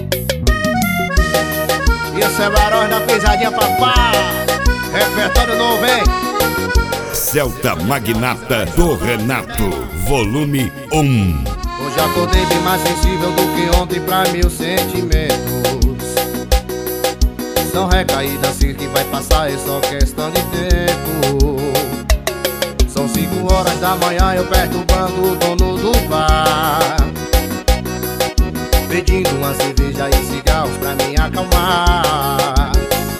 Isso é Barões da Pisadinha, papá. Repertório novo, hein? Celta Magnata do Renato, volume 1. Hoje acordei bem mais sensível do que ontem pra meus sentimentos. São recaídas que vai passar, é só questão de tempo. São 5 horas da manhã, eu perturbando o dono do bar, pedindo uma cerveja e cigarros pra me acalmar.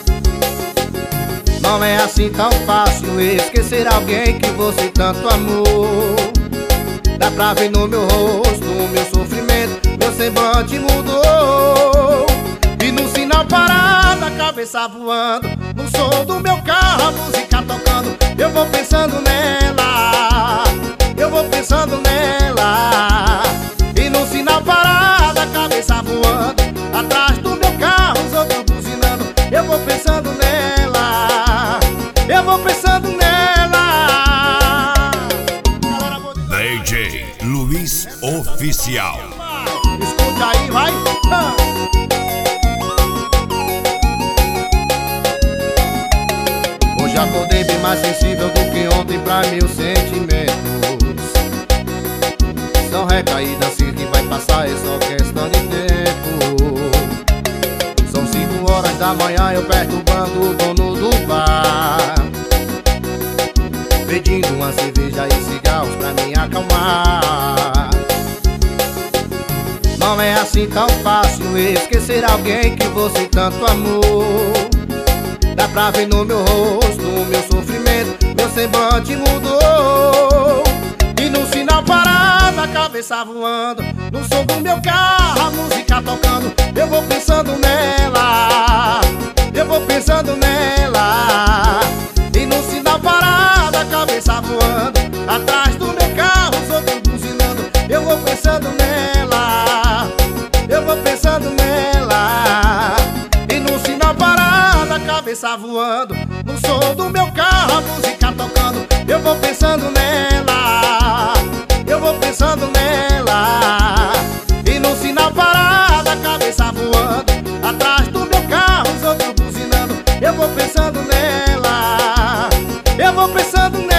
Não é assim tão fácil esquecer alguém que você tanto amou. Dá pra ver no meu rosto o meu sofrimento, meu semblante mudou. E no sinal parado, a cabeça voando, no som do meu carro, a música tocando. Eu vou pensando nela, eu vou pensando nela. E no sinal parado, a cabeça voando, atrás do meu carro, os outros buzinando. Eu vou pensando nela, eu vou pensando nela. DJ Luiz Oficial. Escuta aí, vai. Hoje acordei bem mais sensível do que ontem pra meus sentimentos. São recaídas que vai passar, é só questão de tempo. São 5 horas da manhã, eu perturbando o dono do bar, pedindo uma cerveja e cigarros pra me acalmar. Não é assim tão fácil esquecer alguém que você tanto amou. Dá pra ver no meu rosto o meu sofrimento, meu semblante mudou. E no sinal parado, a cabeça voando, no som do meu carro, a música tocando. Eu vou pensando nela, eu vou pensando nela. E no sinal parado, a cabeça voando, atrás do meu carro, os outros buzinando. Eu vou pensando nela, eu vou pensando nela. E no sinal parado, a cabeça voando, no som do meu carro, a música tocando. Eu vou pensando nela, eu vou pensando nela. E no sinal parado, a cabeça voando, atrás do meu carro, os outros buzinando. Eu vou pensando nela, eu vou pensando nela.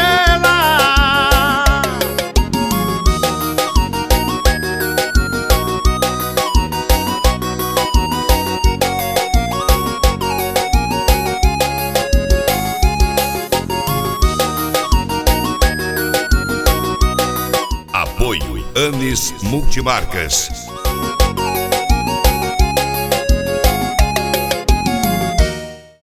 Apoio Anis Multimarcas.